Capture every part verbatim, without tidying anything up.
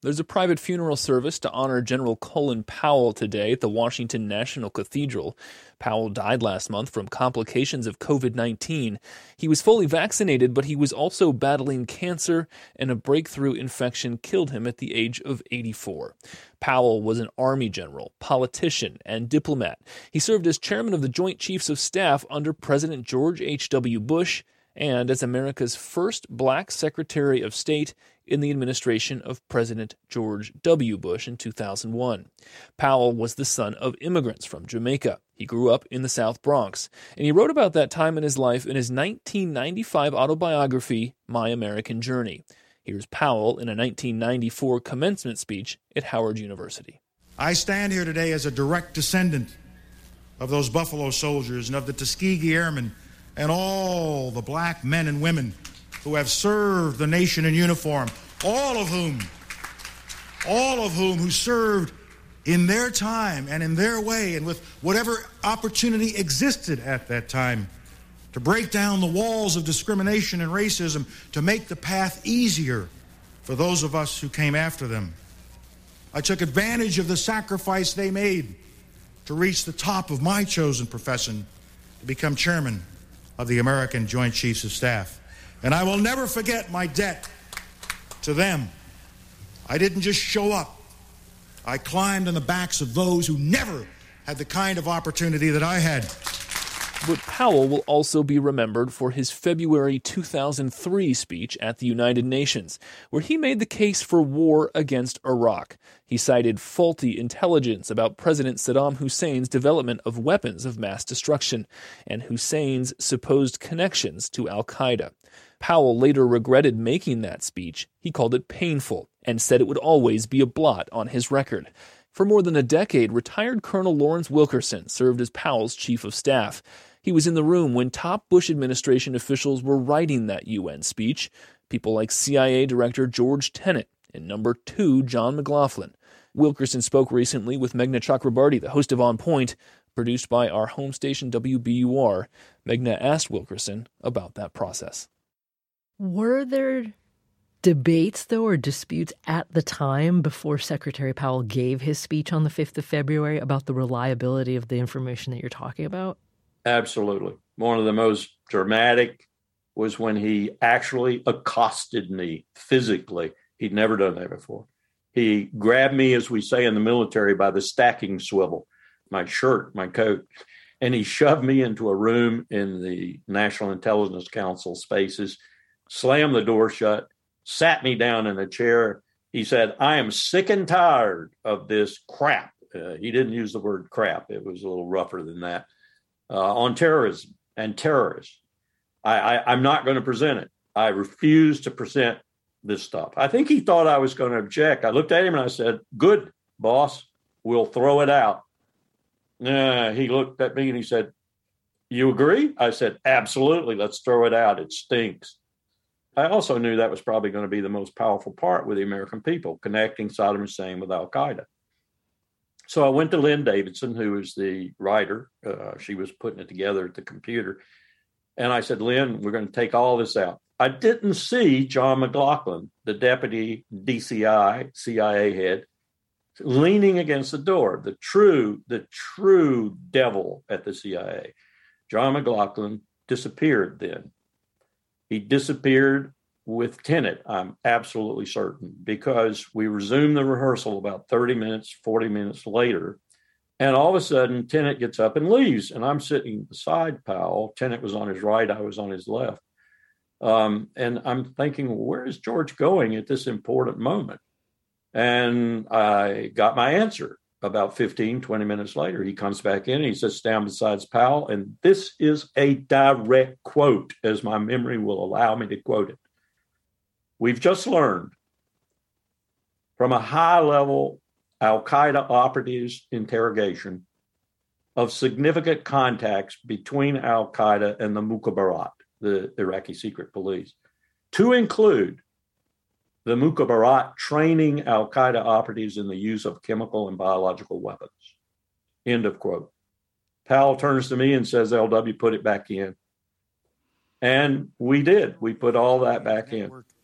There's a private funeral service to honor General Colin Powell today at the Washington National Cathedral. Powell died last month from complications of covid nineteen. He was fully vaccinated, but he was also battling cancer, and a breakthrough infection killed him at the age of eighty-four. Powell was an Army general, politician, and diplomat. He served as chairman of the Joint Chiefs of Staff under President George H W. Bush and as America's first black Secretary of State in the administration of President George W. Bush in two thousand one. Powell was the son of immigrants from Jamaica. He grew up in the South Bronx, and he wrote about that time in his life in his nineteen ninety-five autobiography, My American Journey. Here's Powell in a nineteen ninety-four commencement speech at Howard University. I stand here today as a direct descendant of those Buffalo Soldiers and of the Tuskegee Airmen and all the black men and women who have served the nation in uniform, all of whom, all of whom who served in their time and in their way and with whatever opportunity existed at that time to break down the walls of discrimination and racism, to make the path easier for those of us who came after them. I took advantage of the sacrifice they made to reach the top of my chosen profession, to become chairman of the American Joint Chiefs of Staff. And I will never forget my debt to them. I didn't just show up. I climbed on the backs of those who never had the kind of opportunity that I had. But Powell will also be remembered for his February two thousand three speech at the United Nations, where he made the case for war against Iraq. He cited faulty intelligence about President Saddam Hussein's development of weapons of mass destruction and Hussein's supposed connections to al-Qaeda. Powell later regretted making that speech. He called it painful and said it would always be a blot on his record. For more than a decade, retired Colonel Lawrence Wilkerson served as Powell's chief of staff. He was in the room when top Bush administration officials were writing that U N speech, people like C I A Director George Tenet and number two John McLaughlin. Wilkerson spoke recently with Meghna Chakrabarti, the host of On Point, produced by our home station W B U R. Meghna asked Wilkerson about that process. Were there debates, though, or disputes at the time before Secretary Powell gave his speech on the fifth of February about the reliability of the information that you're talking about? Absolutely. One of the most dramatic was when he actually accosted me physically. He'd never done that before. He grabbed me, as we say in the military, by the stacking swivel, my shirt, my coat, and he shoved me into a room in the National Intelligence Council spaces, slammed the door shut, sat me down in a chair. He said, I am sick and tired of this crap. Uh, he didn't use the word crap. It was a little rougher than that. Uh, on terrorism and terrorists. I, I, I'm not going to present it. I refuse to present this stuff. I think he thought I was going to object. I looked at him and I said, good, boss, we'll throw it out. Uh, he looked at me and he said, you agree? I said, absolutely, let's throw it out. It stinks. I also knew that was probably going to be the most powerful part with the American people, connecting Saddam Hussein with al-Qaeda. So I went to Lynn Davidson, who is the writer. Uh, she was putting it together at the computer. And I said, Lynn, we're going to take all this out. I didn't see John McLaughlin, the deputy D C I, C I A head, leaning against the door, the true, the true devil at the C I A. John McLaughlin disappeared then. He disappeared with Tenet, I'm absolutely certain, because we resumed the rehearsal about thirty minutes, forty minutes later. And all of a sudden, Tenet gets up and leaves. And I'm sitting beside Powell. Tenet was on his right. I was on his left. Um, and I'm thinking, where is George going at this important moment? And I got my answer about fifteen, twenty minutes later. He comes back in and he sits down beside Powell. And this is a direct quote, as my memory will allow me to quote it. We've just learned from a high-level al-Qaeda operatives interrogation of significant contacts between al-Qaeda and the Mukhabarat, the Iraqi secret police, to include the Mukhabarat training al-Qaeda operatives in the use of chemical and biological weapons. End of quote. Powell turns to me and says, L W, put it back in. And we did. We put all that back in.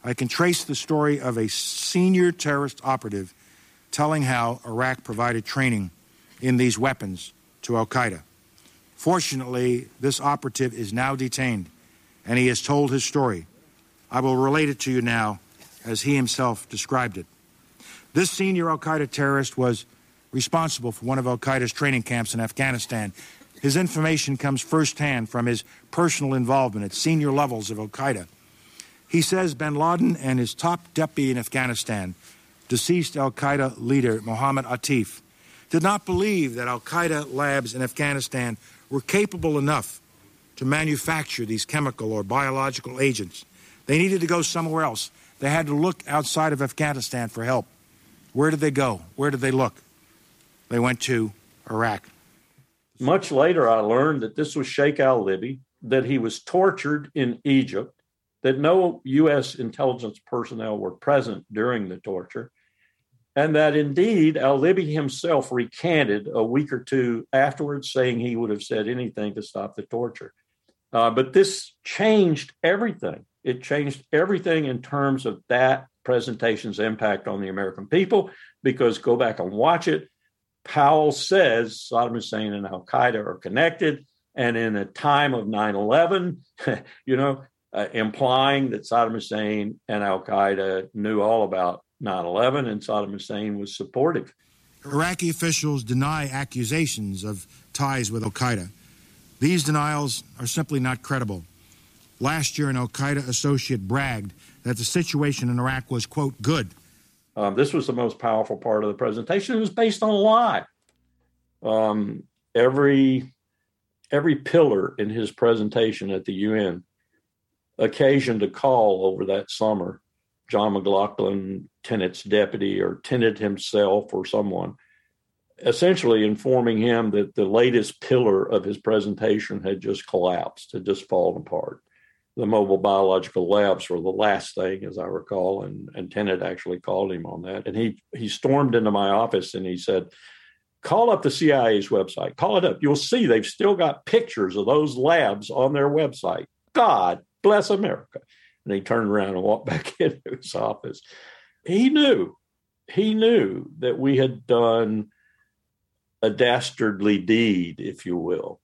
I can trace the story of a senior terrorist operative telling how Iraq provided training in these weapons to al-Qaeda. Fortunately, this operative is now detained, and he has told his story. I will relate it to you now as he himself described it. This senior al-Qaeda terrorist was responsible for one of al-Qaeda's training camps in Afghanistan. His information comes firsthand from his personal involvement at senior levels of al-Qaeda. He says bin Laden and his top deputy in Afghanistan, deceased al-Qaeda leader Mohammed Atif, did not believe that al-Qaeda labs in Afghanistan were capable enough to manufacture these chemical or biological agents. They needed to go somewhere else. They had to look outside of Afghanistan for help. Where did they go? Where did they look? They went to Iraq. Much later, I learned that this was Sheikh al-Libi, that he was tortured in Egypt, that no U S intelligence personnel were present during the torture, and that indeed al-Libi himself recanted a week or two afterwards, saying he would have said anything to stop the torture. Uh, but this changed everything. It changed everything in terms of that presentation's impact on the American people, because go back and watch it. Powell says Saddam Hussein and al-Qaeda are connected, and in a time of nine eleven, you know, uh, implying that Saddam Hussein and al-Qaeda knew all about nine eleven, and Saddam Hussein was supportive. Iraqi officials deny accusations of ties with al-Qaeda. These denials are simply not credible. Last year, an al-Qaeda associate bragged that the situation in Iraq was, quote, good. Um, this was the most powerful part of the presentation. It was based on a lie. Um, every, every pillar in his presentation at the U N occasioned a call over that summer. John McLaughlin, Tenet's deputy, or Tenet himself or someone, essentially informing him that the latest pillar of his presentation had just collapsed, had just fallen apart. The mobile biological labs were the last thing, as I recall, and, and Tenet actually called him on that. And he he stormed into my office and he said, call up the C I A's website, call it up. You'll see they've still got pictures of those labs on their website. God bless America. And he turned around and walked back into his office. He knew, he knew that we had done a dastardly deed, if you will.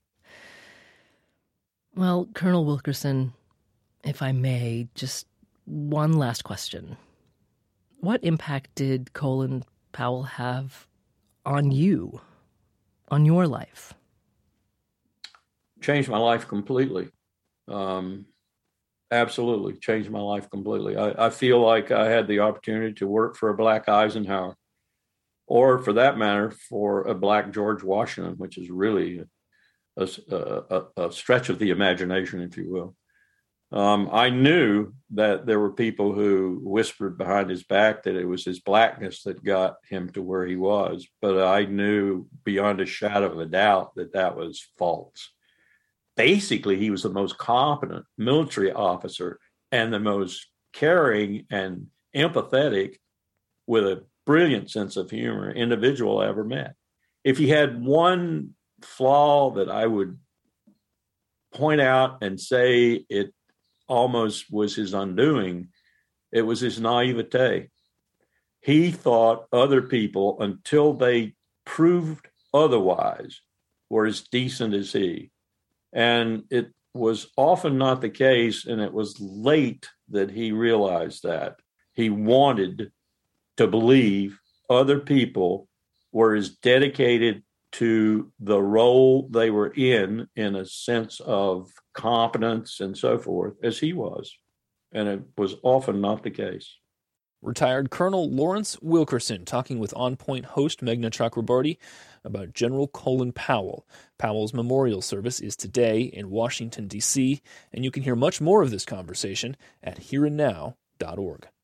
Well, Colonel Wilkerson, if I may, just one last question. What impact did Colin Powell have on you, on your life? Changed my life completely. Um, absolutely changed my life completely. I, I feel like I had the opportunity to work for a Black Eisenhower, or for that matter, for a Black George Washington, which is really a, a, a stretch of the imagination, if you will. Um, I knew that there were people who whispered behind his back that it was his blackness that got him to where he was, but I knew beyond a shadow of a doubt that that was false. Basically, he was the most competent military officer and the most caring and empathetic, with a brilliant sense of humor, individual I ever met. If he had one flaw that I would point out and say it almost was his undoing, it was his naivete. He thought other people, until they proved otherwise, were as decent as he. And it was often not the case, and it was late that he realized that. He wanted to believe other people were as dedicated to the role they were in, in a sense of competence and so forth, as he was. And it was often not the case. Retired Colonel Lawrence Wilkerson talking with On Point host Meghna Chakrabarti about General Colin Powell. Powell's memorial service is today in Washington, D C, and you can hear much more of this conversation at here and now dot org.